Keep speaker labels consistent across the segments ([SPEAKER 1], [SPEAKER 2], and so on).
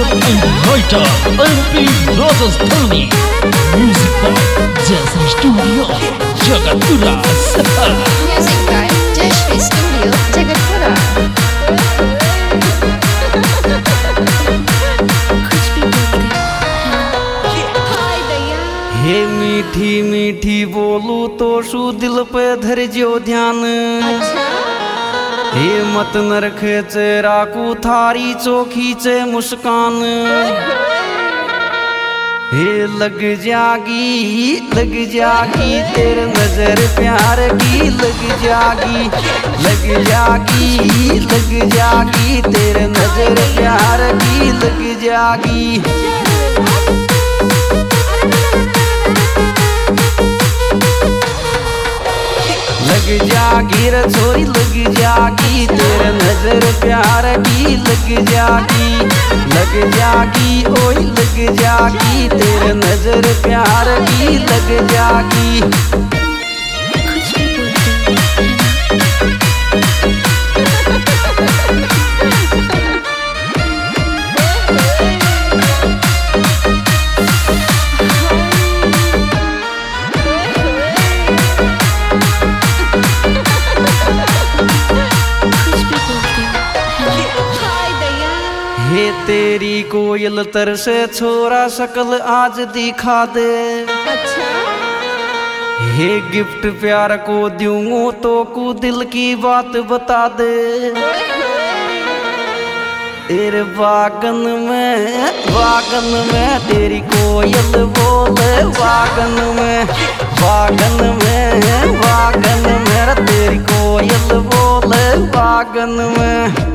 [SPEAKER 1] and writer MP Rajasthani. Music by Jayashree Studio, Jagatpura.
[SPEAKER 2] Music by Jayashree Studio, Jagatpura.
[SPEAKER 3] हे मीठी मीठी बोलू तो शू दिल पे धर जो ध्यान। हे मत न रखे राकू थारी चोखी चे मुस्कान। हे लग जागी तेरे नजर प्यार की लग जागी तेरे नजर प्यार की लग जागी। लग जागी रे छोरी लग जागी तेरे नजर प्यार की लग जागी ओए लग जागी तेरे नजर प्यार की लग जागी। हे तेरी कोयल तरसे छोरा शकल आज दिखा दे। हे गिफ्ट प्यार को दूंगो तो को दिल की बात बता दे। तेरे बागन में तेरी कोयल बोले बागन में तेरी कोयल बोले बागन में।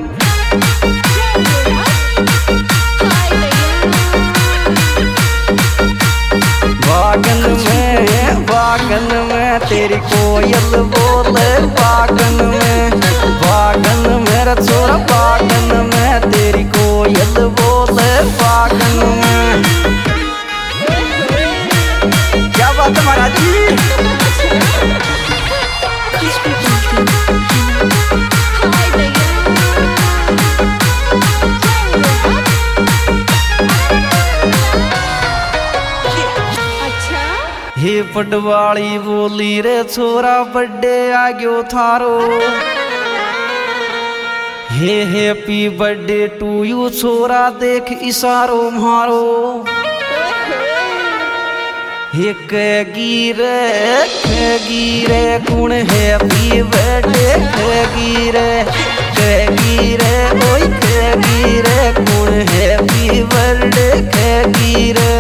[SPEAKER 3] बागन में तेरी कोयल बोले बागन में रे छोरा बागन में तेरी कोयल बोले बागन में। क्या बात है महाराज जी। हे पटवाली बोली रे छोरा बर्थडे आ गयो थारो। Hey happy birthday to you छोरा देख इशारो मारो। हे कगी रे कुण हैप्पी बर्थडे कगी रे ओए कगी रे कुण हैप्पी बर्थडे कगी रे।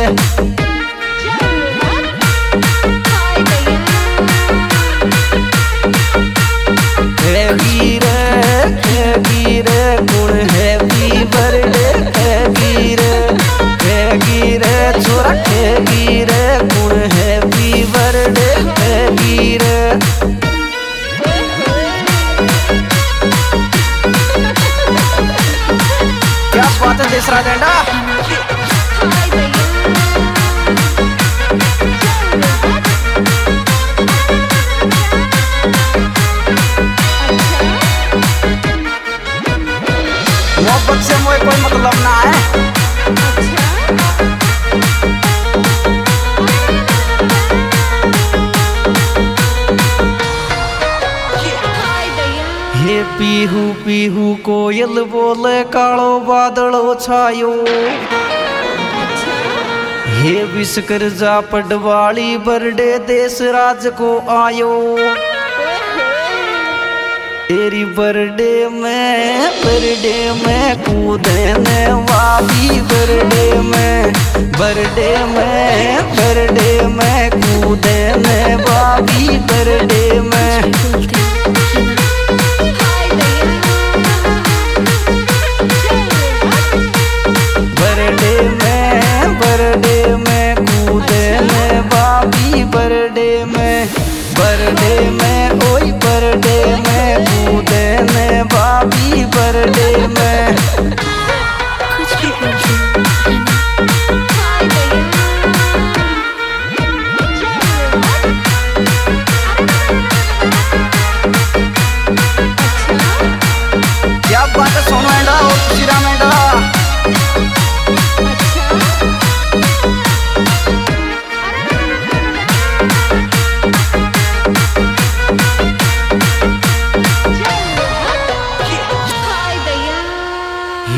[SPEAKER 3] कुण हैप्पी बर्थडे छोरा कुण हैप्पी बर्थडे क्या बात है देसरा डेंडा। मोहब्बत से मोए कोई मतलब ना है। हे पीहू पीहू कोयल बोले कालो बादलो छायो। हे विश्वकर जा पडवाली बर्थडे देश राज को आयो। तेरी बर्थडे में कूदने वाली बर्थडे में कूदने वाली बर्थडे में। बर्थडे में कूदने वाली बर्थडे में ओए बर्थडे में कूदने वाली बर्थडे में।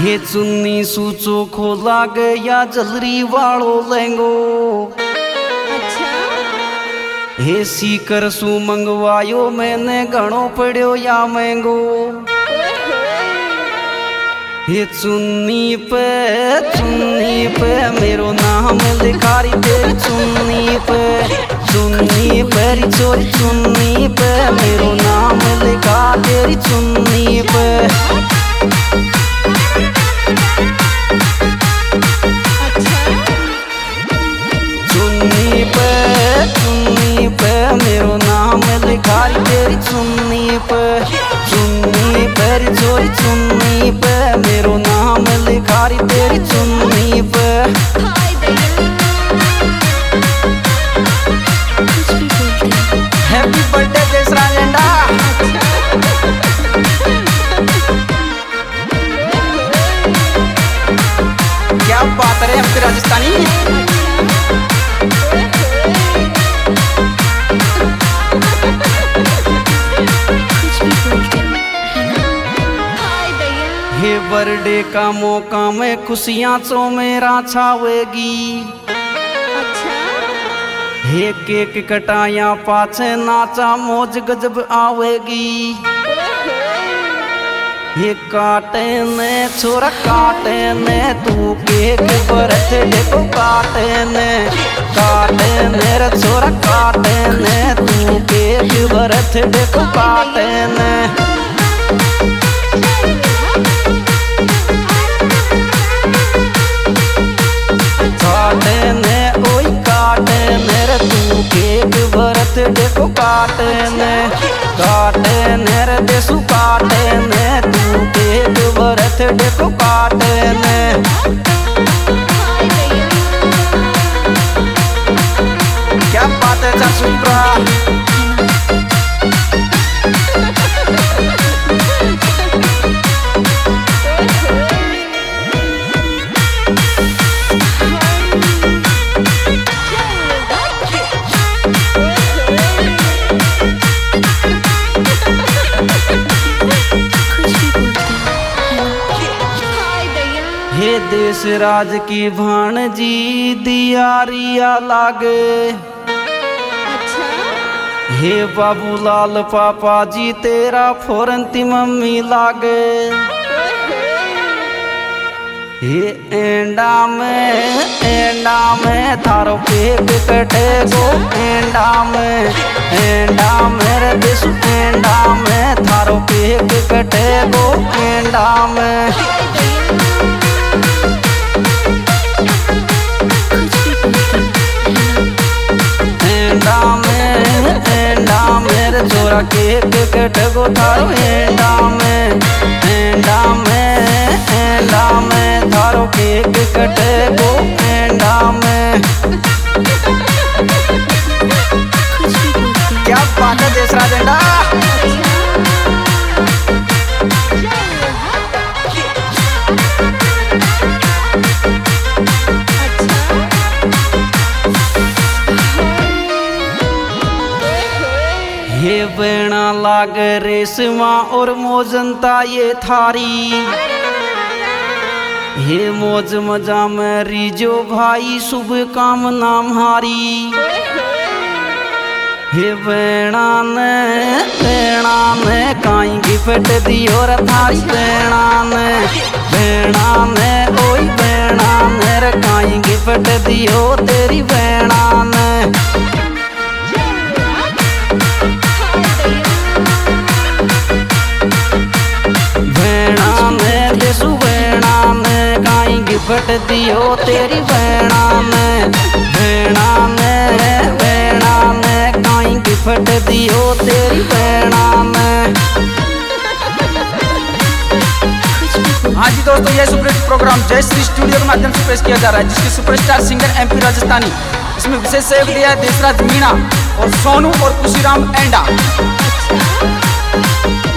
[SPEAKER 3] हे चुन्नी सूचो खोला गया जलरी वालो लेंगो
[SPEAKER 2] अच्छा
[SPEAKER 3] हे सीकर सु मंगवायो मैंने घणो पड़ो या महंगो हे चुन्नी पे मेरो नाम लिखारी तेरी चुन्नी पे चोरी चुन्नी पे मेरो नाम लिखा तेरी चुन्नी पे चुन्नी पे मेरो नाम लिखारी तेरी चुन्नी पे चोरी चुन्नी पे मेरो नाम लिखारी तेरी चुन्नी पे
[SPEAKER 2] हाय दैया
[SPEAKER 3] हैप्पी बर्थडे देसरा झंडा क्या बात है हम राजस्थानी हे बर्थडे का मौका में खुशियां चो मेरा छावेगी
[SPEAKER 2] अच्छा
[SPEAKER 3] हे केक कटाया पाछे नाचा मौज गजब आवेगी हे काटे ने छोरा काटे ने तू केक बर्थडे को काटे ने रे छोरा काटे ने तू केक बर्थडे को काटे ने काटे ने रे तू केक बर्थडे को काटे ने रे देसु काटे ने तू केक बर्थडे को काटे ने क्या बात है चाचुप्रा हे देश राज की भाणजी दियारिया लागे
[SPEAKER 2] अच्छा
[SPEAKER 3] हे बाबूलाल पापा जी तेरा फोरंती मम्मी लागे हे एंडा में थारो केक कटे गो एंडा में रे देश एंडा में थारो केक कटे गो एंडा में मेरे छोरा केक कटे गो थारो एंडा में थारो केक कटे गो एंडा में क्या बात है देसरा झंडा हे बेणा लाग रेशमा और मोजनता ये थारी हे मौज मजा में रिजो भाई शुभ कामना हारी हे बेणा ने काई गिफ्ट दियो रे थारी बेणा ने ओई बेणा ने रे काई गिफ्ट दियो तेरी बेणा ने गिफ्ट दियो तेरी बेणा ने काई गिफ्ट दियो तेरी बेणा ने हाँ जी दोस्तों, यह सुपरहिट प्रोग्राम जय श्री स्टूडियो के माध्यम से पेश किया जा रहा है, जिसके सुपरस्टार सिंगर MP राजस्थानी। इसमें विशेष सहयोग दिया है देसराज मीणा और सोनू और खुशीराम एंडा।